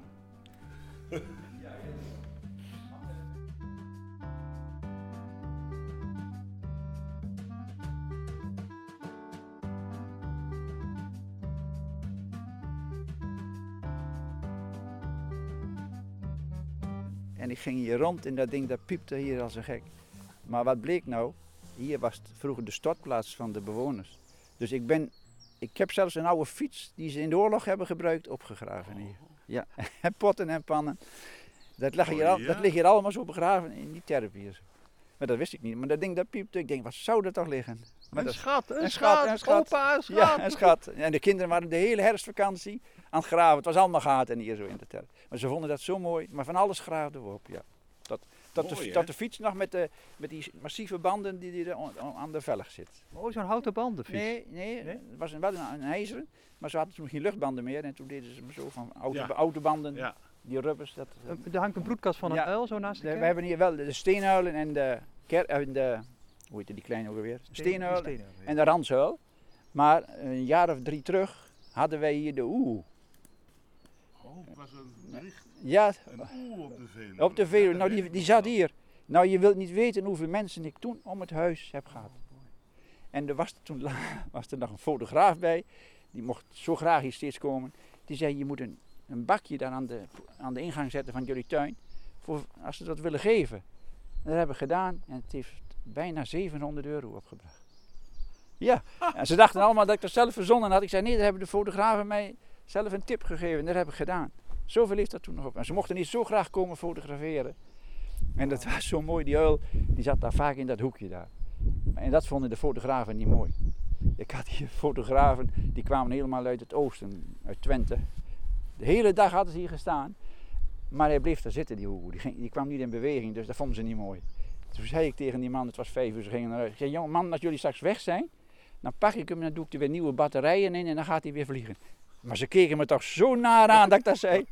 En ik ging hier rond en dat ding dat piepte hier als een gek. Maar wat bleek nou? Hier was het vroeger de stortplaats van de bewoners. Dus ik heb zelfs een oude fiets die ze in de oorlog hebben gebruikt opgegraven hier. Ja, en potten en pannen. Dat ligt hier allemaal zo begraven in die terp hier. Maar dat wist ik niet. Maar dat ding dat piepte, ik denk, wat zou dat toch liggen? Maar Een schat, een schat, opa, een schat. Ja, een schat. En de kinderen waren de hele herfstvakantie aan het graven. Het was allemaal gaten hier zo in de terp. Maar ze vonden dat zo mooi. Maar van alles graafden we op, ja. Tot de fiets nog met die massieve banden die er aan de velg zit. Oh, zo'n houten bandenfiets. Nee, het was wel een ijzeren. Maar ze hadden toen geen luchtbanden meer. En toen deden ze zo van autobanden. Ja. Die rubbers. Er hangt een broedkast van een uil zo naast de kerk. We hebben hier wel de steenuilen en hoe heet die kleine ook alweer? Steenuil en de ranshuil. Maar een jaar of 3 terug hadden wij hier de oehoe. Oh, het was een bericht. Ja, Een oehoe op de Veluwe. op de Veluwe. Nou, die zat hier. Nou, je wilt niet weten hoeveel mensen ik toen om het huis heb gehad. En er was er nog een fotograaf bij. Die mocht zo graag hier steeds komen. Die zei, je moet een bakje daar aan de ingang zetten van jullie tuin. Als ze dat willen geven. En dat hebben we gedaan. En het heeft bijna €700 opgebracht. Ja, en ze dachten allemaal dat ik dat zelf verzonnen had. Ik zei, nee, daar hebben de fotografen mij zelf een tip gegeven. En dat heb ik gedaan. Zoveel heeft dat toen nog op. En ze mochten niet zo graag komen fotograferen. En dat was zo mooi. Die uil, die zat daar vaak in dat hoekje daar. En dat vonden de fotografen niet mooi. Ik had hier fotografen, die kwamen helemaal uit het oosten, uit Twente. De hele dag hadden ze hier gestaan. Maar hij bleef daar zitten, die hoer. Die kwam niet in beweging, dus dat vonden ze niet mooi. Toen zei ik tegen die man, het was 5 uur, ze gingen naar huis. Ik zei, jonge man, als jullie straks weg zijn, dan pak ik hem en dan doe ik er weer nieuwe batterijen in en dan gaat hij weer vliegen. Maar ze keken me toch zo naar aan dat ik dat zei.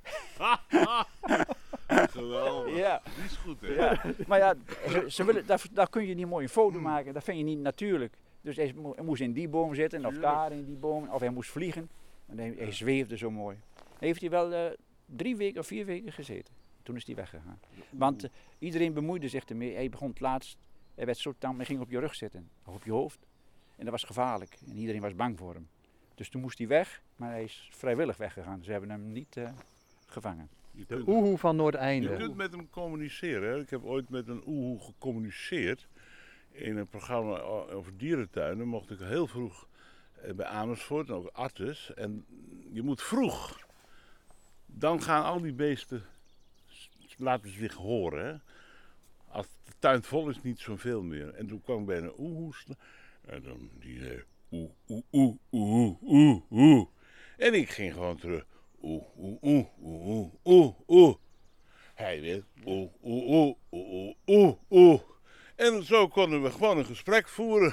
Geweldig. Ja. Die is goed, hè? Ja. Maar ja, ze willen, daar kun je niet mooi een foto maken, dat vind je niet natuurlijk. Dus hij moest in die boom zitten, of daar in die boom, of hij moest vliegen. En hij zweefde zo mooi. Heeft hij wel 3 weken of 4 weken gezeten. Toen is hij weggegaan. Want iedereen bemoeide zich ermee. Hij begon het laatst, hij werd zo tam, hij ging op je rug zitten, of op je hoofd. En dat was gevaarlijk. En iedereen was bang voor hem. Dus toen moest hij weg, maar hij is vrijwillig weggegaan. Ze hebben hem niet gevangen. De oehoe van Je Noordeinde. kunt met hem communiceren. Hè? Ik heb ooit met een oehoe gecommuniceerd. In een programma over dierentuinen mocht ik heel vroeg bij Amersfoort en ook Artes. En je moet vroeg. Dan gaan al die beesten laten zich horen. Hè? Als de tuin vol is, niet zoveel meer. En toen kwam ik bij een oehoe. En dan die zei oe, oe, oe, oe, oe, oe. En ik ging gewoon terug. Oe, oe, oe, oe, oe, oe. Hij weer oe, oe, oe, oe, oe, oe. En zo konden we gewoon een gesprek voeren.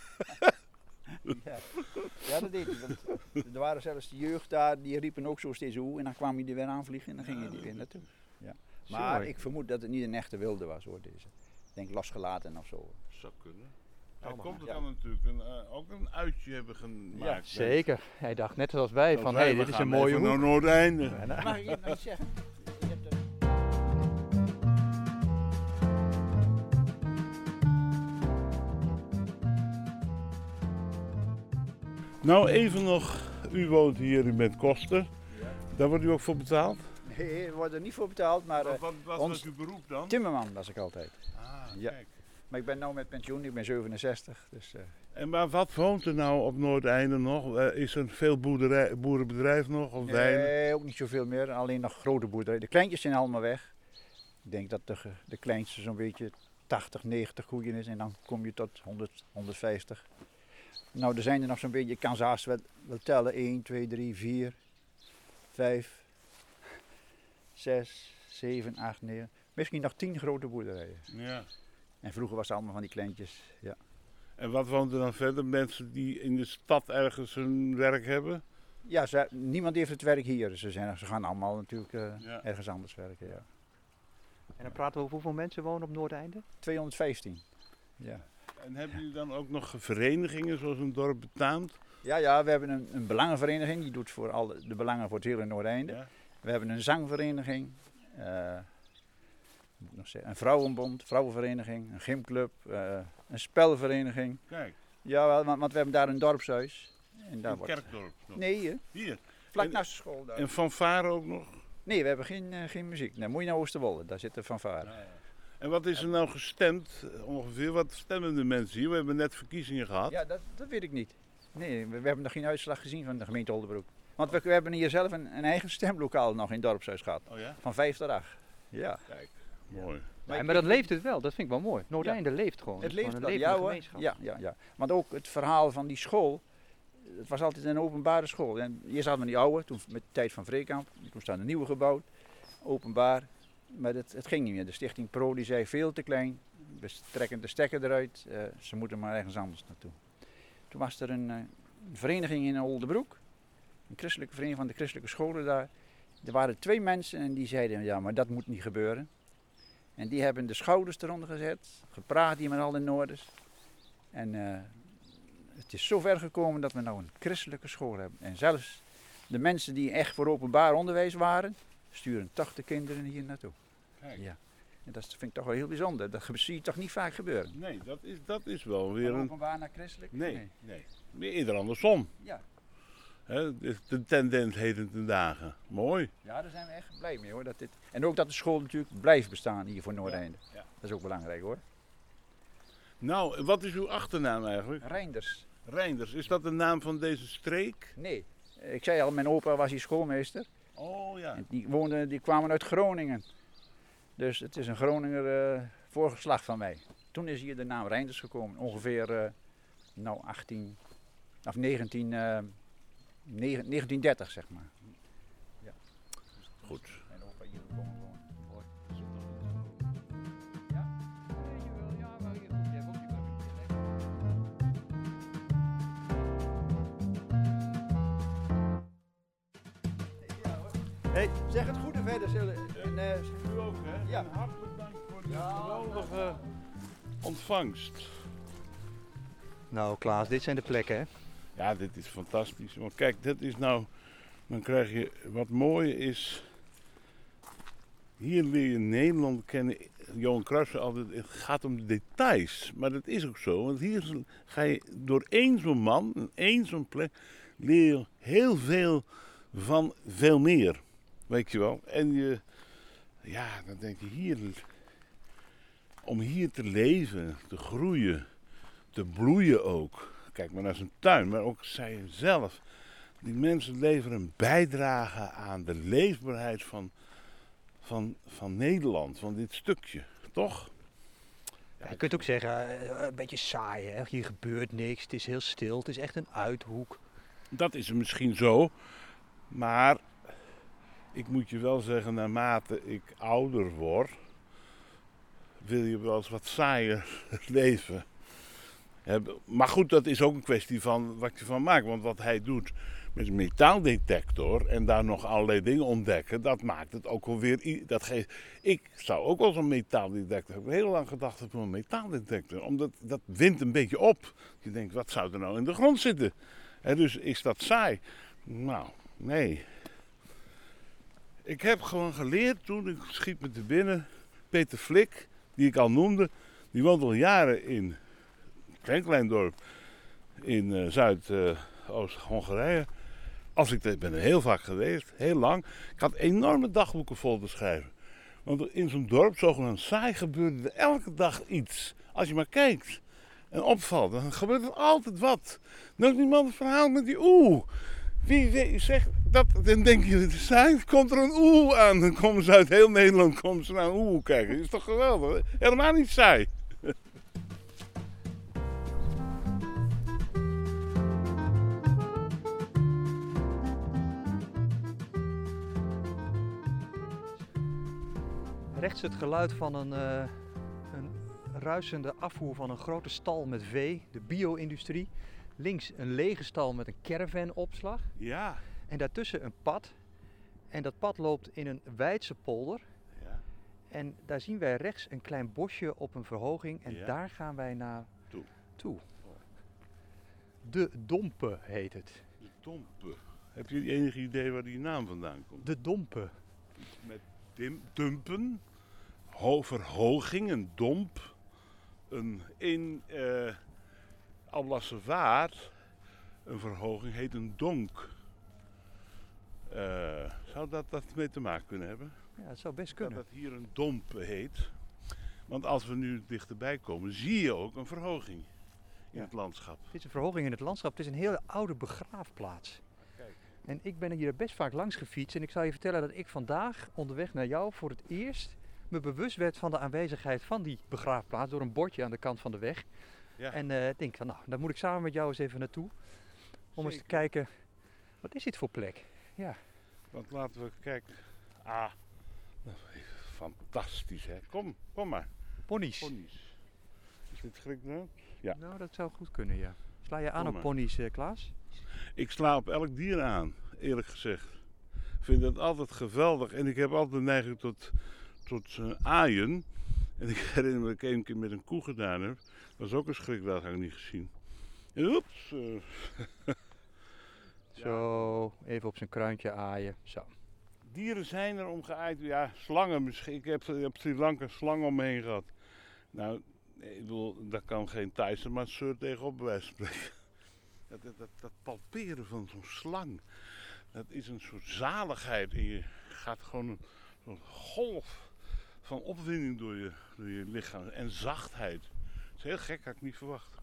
Ja, dat deed hij. Er waren zelfs de jeugd daar, die riepen ook zo steeds oe. En dan kwam hij er weer aanvliegen en dan ging hij er weer naartoe. Ja. Maar Mooi. ik vermoed dat het niet een echte wilde was hoor, deze. Ik denk losgelaten of zo. Zou kunnen. Hij Allemaal, komt er ja. dan natuurlijk ook een uitje hebben gemaakt. Zeker. Hij dacht net zoals wij van, Wij, hé, we dit is gaan een mooie even naar hoek. Noordeinde. Mag ik even iets zeggen? Je hebt een- Nou, even nog. U woont hier, u bent koster. Daar wordt u ook voor betaald? Nee, we worden er niet voor betaald, maar Wat was ons- uw beroep dan? timmerman was ik altijd. Ah, Ja. kijk. Maar ik ben nu met pensioen, ik ben 67. Dus, En maar wat woont er nou op Noordeinde nog? Is er veel boerenbedrijf nog? Of weinig? nee, ook niet zoveel meer. Alleen nog grote boerderijen. De kleintjes zijn allemaal weg. Ik denk dat de kleinste zo'n beetje 80, 90 koeien is. En dan kom je tot 100, 150. Nou, er zijn er nog zo'n beetje, ik kan ze haast wel tellen. 1, 2, 3, 4, 5, 6, 7, 8, 9. Misschien nog 10 grote boerderijen. Ja. En vroeger was het allemaal van die kleintjes. Ja. En wat woont er dan verder? Mensen die in de stad ergens hun werk hebben? Ja, niemand heeft het werk hier. Ze gaan allemaal natuurlijk Ja. ergens anders werken. Ja. En dan praten we over hoeveel mensen wonen op Noordeinde? 215. Ja. En hebben jullie dan ook nog verenigingen zoals een dorp betaamt? Ja, we hebben een belangenvereniging. Die doet voor al de belangen voor het hele Noordeinde. Ja. We hebben een zangvereniging. Moet ik nog zeggen, een vrouwenbond, vrouwenvereniging, een gymclub, een spelvereniging. Kijk, Ja, want we hebben daar een dorpshuis. En daar een wordt... kerkdorp. nog. Nee, hier, Hier. vlak En- naast de school. Daar. En fanfare ook nog? Nee, we hebben geen muziek. Nee, moet je naar Oosterwolde, daar zit de fanfare. En wat is er nou gestemd ongeveer? Wat stemmen de mensen hier? We hebben net verkiezingen gehad. Ja, dat weet ik niet. Nee, we hebben nog geen uitslag gezien van de gemeente Oldebroek. Want we hebben hier zelf een eigen stemlokaal nog in het dorpshuis gehad. Oh ja? Van 5 tot 8. Ja. Kijk, mooi. Maar dat leeft het wel, dat vind ik wel mooi. Noordeinde leeft gewoon. Het is gewoon leeft een wel, levende ja hoor. gemeenschap. Ja. Want ook het verhaal van die school. Het was altijd een openbare school. En eerst hadden we die oude, toen met de tijd van Vreekamp. Toen staan de nieuwe gebouwd, openbaar. Maar het ging niet meer. De stichting Pro die zei veel te klein. We trekken de stekker eruit. Ze moeten maar ergens anders naartoe. Toen was er een vereniging in Oldebroek. Een christelijke vereniging van de christelijke scholen daar. Er waren 2 mensen en die zeiden, ja maar dat moet niet gebeuren. En die hebben de schouders eronder gezet, gepraat hier met al de Noorders. En het is zo ver gekomen dat we nou een christelijke school hebben. En zelfs de mensen die echt voor openbaar onderwijs waren, sturen toch de kinderen hier naartoe. Kijk. Ja. En dat vind ik toch wel heel bijzonder. Dat zie je toch niet vaak gebeuren. Nee, dat is wel weer Van een... openbaar naar christelijk? Nee. Meer eerder andersom. Ja. Hè, de tendens heden ten dagen. Mooi. Ja, daar zijn we echt blij mee hoor. En ook dat de school natuurlijk blijft bestaan hier voor Noordeinde. Ja. Dat is ook belangrijk hoor. Nou, wat is uw achternaam eigenlijk? Reinders. Reinders, is dat de naam van deze streek? Nee. Ik zei al, mijn opa was hier schoolmeester. Oh ja. En die kwamen uit Groningen. Dus het is een Groninger voorgeslacht van mij. Toen is hier de naam Reinders gekomen. Ongeveer 1930 zeg maar. Ja. Goed. Mijn opa hier gekomen wonen. Mooi. Hey, zeg het goede verder. U ook, hè? Ja. En hartelijk dank voor de Ja, geweldige ontvangst. Nou Klaas, dit zijn de plekken hè. Ja, dit is fantastisch. Want kijk, dit is nou... Dan krijg je... Wat mooie is... Hier leer je Nederland kennen. Johan Cruijff zei altijd, het gaat om de details. Maar dat is ook zo. Want hier ga je door één zo'n man, en één zo'n plek, leer je heel veel van veel meer. Weet je wel. En dan denk je hier, om hier te leven, te groeien, te bloeien ook. Kijk maar naar zijn tuin, maar ook zij zelf. Die mensen leveren een bijdrage aan de leefbaarheid van Nederland, van dit stukje, toch? Ja, je kunt ook zeggen, een beetje saai hè. Hier gebeurt niks, het is heel stil, het is echt een uithoek. Dat is misschien zo, maar ik moet je wel zeggen, naarmate ik ouder word, wil je wel eens wat saaier leven. Maar goed, dat is ook een kwestie van wat je van maakt. Want wat hij doet met een metaaldetector en daar nog allerlei dingen ontdekken, dat maakt het ook wel weer... Ik zou ook wel zo'n metaaldetector hebben. Ik heb heel lang gedacht op een metaaldetector. Omdat dat wint een beetje op. Je denkt, wat zou er nou in de grond zitten? Dus is dat saai? Nou, nee. Ik heb gewoon geleerd toen, ik schiet me te binnen, Peter Flik, die ik al noemde, die woont al jaren in een klein dorp in Zuidoost-Hongarije. Ben er heel vaak geweest, heel lang. Ik had enorme dagboeken vol te schrijven. Want in zo'n dorp, zogenaamd saai, gebeurde er elke dag iets. Als je maar kijkt en opvalt, dan gebeurt er altijd wat. Nog niemand het verhaal met die oeh. Wie zegt dat, dan denk je, het is saai, komt er een oeh aan. Dan komen ze uit heel Nederland naar een oeh kijken. Dat is toch geweldig? Helemaal niet saai. Rechts het geluid van een ruisende afvoer van een grote stal met vee, de bio-industrie. Links een lege stal met een caravanopslag. Ja. En daartussen een pad. En dat pad loopt in een weidse polder. Ja. En daar zien wij rechts een klein bosje op een verhoging. En Ja. daar gaan wij naar toe. Oh. De Dompe heet het. De Dompe. Heb je enig idee waar die naam vandaan komt? De Dompe. Met dumpen, verhoging, een domp, in Alblasserwaard, een verhoging heet een donk. Zou dat mee te maken kunnen hebben? Ja, het zou best kunnen. Dat hier een domp heet. Want als we nu dichterbij komen, zie je ook een verhoging in het landschap. Dit is een verhoging in het landschap. Het is een hele oude begraafplaats. Kijk. En ik ben hier best vaak langs gefietst. En ik zal je vertellen dat ik vandaag onderweg naar jou voor het eerst me bewust werd van de aanwezigheid van die begraafplaats door een bordje aan de kant van de weg. Ja. En ik denk van nou, daar moet ik samen met jou eens even naartoe. Om eens te Zeker. kijken, wat is dit voor plek? Ja. Want laten we kijken. Ah, fantastisch hè. Kom maar. Ponies. Ponies. Is dit schrikdraad? Ja. Nou, dat zou goed kunnen, ja. Sla je aan Kom op maar. ponies, Klaas? Ik sla op elk dier aan, eerlijk gezegd. Ik vind dat altijd geweldig en ik heb altijd de neiging tot aaien. En ik herinner me dat ik één keer met een koe gedaan heb. Dat was ook een schrik, dat had ik niet gezien. En oeps. Zo, even op zijn kruintje aaien. Zo. Dieren zijn er om geaaid. Ja, slangen misschien. Ik heb op Sri Lanka slangen om me heen gehad. Nou, ik bedoel, daar kan geen Thaise masseur tegenop bij wijze van spreken. Dat palperen van zo'n slang, dat is een soort zaligheid. En je gaat gewoon een soort golf van opwinding door je lichaam. En zachtheid. Dat is heel gek, had ik niet verwacht.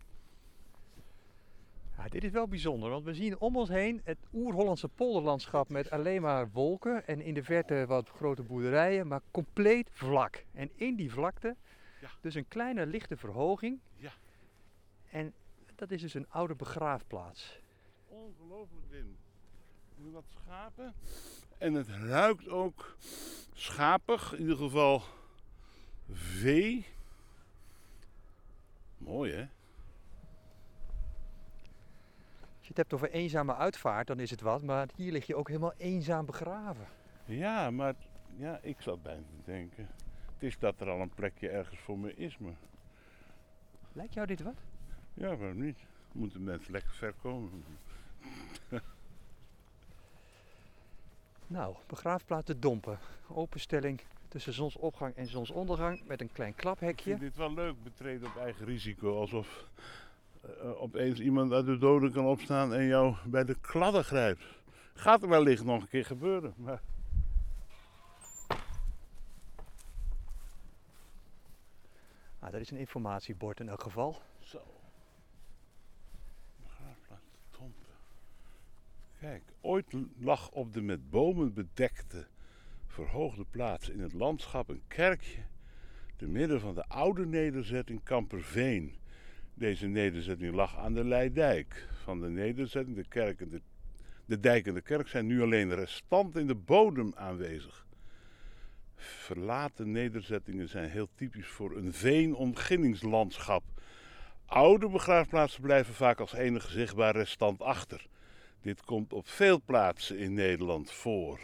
Ja, dit is wel bijzonder, want we zien om ons heen het oer-Hollandse polderlandschap met alleen maar wolken. En in de verte wat grote boerderijen, maar compleet vlak. En in die vlakte, Ja. dus een kleine lichte verhoging. Ja. En dat is dus een oude begraafplaats. Ongelooflijk Wim. Nu wat schapen. En het ruikt ook schapig, in ieder geval vee. Mooi hè? Als je het hebt over eenzame uitvaart, dan is het wat. Maar hier lig je ook helemaal eenzaam begraven. Ja, maar ja, ik zat bijna te denken. Het is dat er al een plekje ergens voor me is, maar Lijkt jou dit wat? ja, waarom niet? Moeten mensen lekker ver komen. Nou, begraafplaats De Dompe. Openstelling tussen zonsopgang en zonsondergang met een klein Ik klaphekje. vind dit wel leuk, betreden op eigen risico. Alsof opeens iemand uit de doden kan opstaan en jou bij de kladden grijpt. Gaat er wellicht nog een keer gebeuren. Maar Ah, dat is een informatiebord in elk geval. zo. Begraafplaats De Dompe. Kijk, ooit lag op de met bomen bedekte verhoogde plaats in het landschap een kerkje te midden van de oude nederzetting Kamperveen. Deze nederzetting lag aan de Leidijk. Van de nederzetting, de kerk en de dijk en de kerk zijn nu alleen restanten in de bodem aanwezig. Verlaten nederzettingen zijn heel typisch voor een veenontginningslandschap. Oude begraafplaatsen blijven vaak als enige zichtbaar restant achter. Dit komt op veel plaatsen in Nederland voor.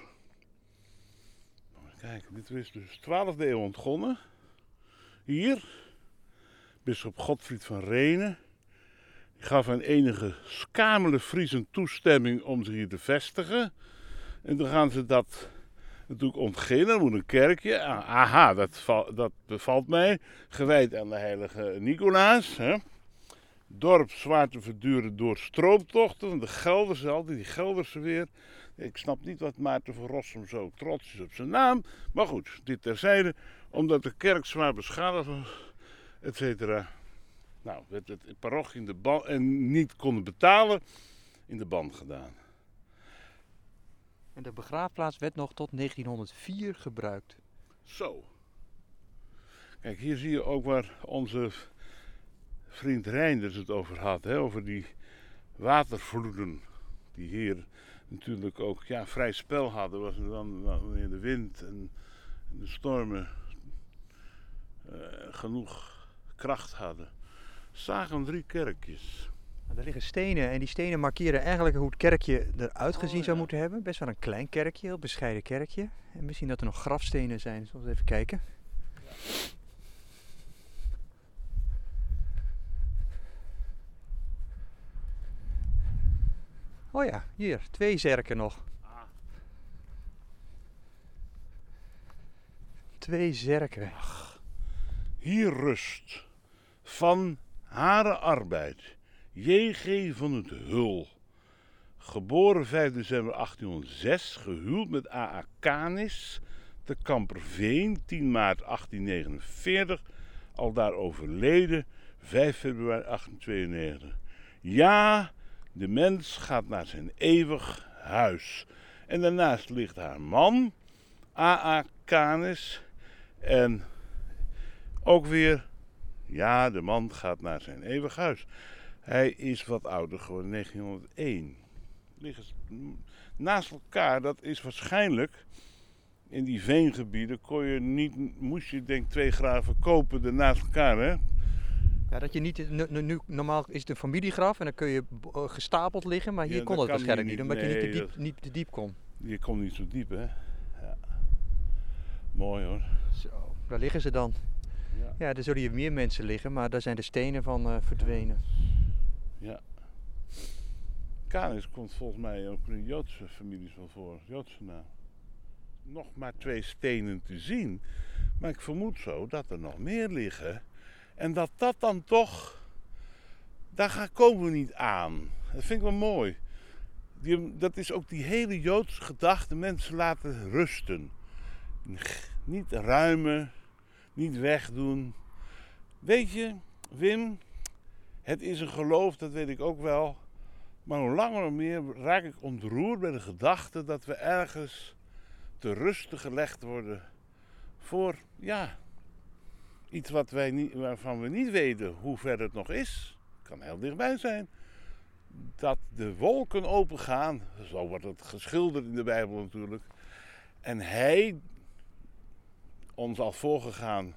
Kijk, dit is dus 12e eeuw ontgonnen. Hier, bisschop Godfried van Renen gaf aan enige schamele Friezen toestemming om zich hier te vestigen. En toen gaan ze dat natuurlijk ontginnen. Er moet een kerkje. Aha, dat bevalt mij. Gewijd aan de heilige Nicolaas. Hè. Dorp zwaar te verduren door strooptochten van de Gelderse, altijd die Gelderse weer. Ik snap niet wat Maarten van Rossum zo trots is op zijn naam. Maar goed, dit terzijde. Omdat de kerk zwaar beschadigd was, et cetera. Nou, werd het parochie in de band en niet konden betalen, in de band gedaan. En de begraafplaats werd nog tot 1904 gebruikt. Zo. Kijk, hier zie je ook waar onze vriend Reinders het over had. Hè? Over die watervloeden. Die hier natuurlijk ook vrij spel hadden. Was er dan wanneer de wind en de stormen genoeg kracht hadden. Zagen 3 kerkjes. Er liggen stenen en die stenen markeren eigenlijk hoe het kerkje eruit gezien zou ja. moeten hebben. Best wel een klein kerkje, een bescheiden kerkje. En misschien dat er nog grafstenen zijn, zullen we even kijken. Oh ja, hier, 2 zerken nog. 2 zerken. Hier rust van hare arbeid J.G. van het Hul. Geboren 5 december 1806, gehuwd met A.A. Canis te Kamperveen, 10 maart 1849, aldaar overleden 5 februari 1892. Ja, de mens gaat naar zijn eeuwig huis. En daarnaast ligt haar man, A.A. Canis, en ook weer, ja, de man gaat naar zijn eeuwig huis. Hij is wat ouder geworden, 1901. Liggen naast elkaar, dat is waarschijnlijk, in die veengebieden moest je denk 2 graven kopen ernaast elkaar, hè? Ja, dat je niet, nu normaal is het een familiegraf en dan kun je gestapeld liggen, maar hier kon dat waarschijnlijk niet, omdat je niet te diep kon. Je komt niet zo diep, hè? Ja. Mooi hoor. Zo, daar liggen ze dan. Ja, daar zullen hier meer mensen liggen, maar daar zijn de stenen van verdwenen. Ja. Canis komt volgens mij ook in Joodse families wel voor, Joodse naam. Nog maar 2 stenen te zien, maar ik vermoed zo dat er nog meer liggen. En dat dan toch, daar komen we niet aan. Dat vind ik wel mooi. Dat is ook die hele Joodse gedachte, mensen laten rusten. Niet ruimen, niet wegdoen. Weet je, Wim, het is een geloof, dat weet ik ook wel. Maar hoe langer hoe meer raak ik ontroerd bij de gedachte dat we ergens te rusten gelegd worden voor, iets waarvan we niet weten hoe ver het nog is. Het kan heel dichtbij zijn. Dat de wolken opengaan, zo wordt het geschilderd in de Bijbel natuurlijk. En hij, ons al voorgegaan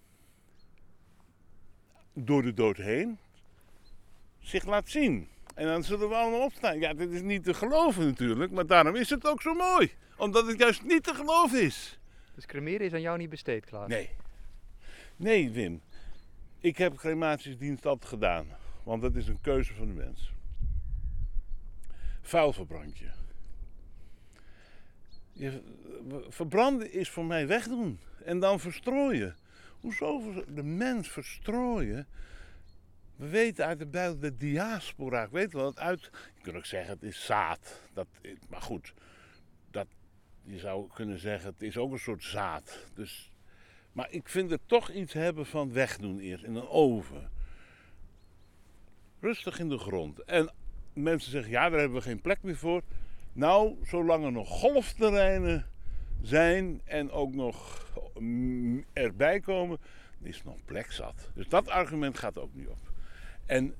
door de dood heen, zich laat zien. En dan zullen we allemaal opstaan. Ja, dit is niet te geloven natuurlijk, maar daarom is het ook zo mooi. Omdat het juist niet te geloven is. Dus cremeren is aan jou niet besteed, Klaas? Nee, Wim. Ik heb crematiedienst altijd gedaan. Want dat is een keuze van de mens. Vuil verbrand je. Verbranden is voor mij wegdoen. En dan verstrooien. Hoezo de mens verstrooien? We weten uit de Bijbel, de diaspora, ik weet wel, je kunt ook zeggen het is zaad. Maar goed, je zou kunnen zeggen het is ook een soort zaad. Maar ik vind er toch iets hebben van wegdoen eerst in een oven. Rustig in de grond. En mensen zeggen, ja, daar hebben we geen plek meer voor. Nou, zolang er nog golfterreinen zijn en ook nog erbij komen, is nog plek zat. Dus dat argument gaat ook niet op. En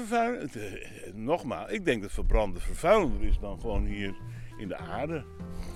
milieuvervuiling, nogmaals, ik denk dat verbranden vervuilender is dan gewoon hier in de aarde.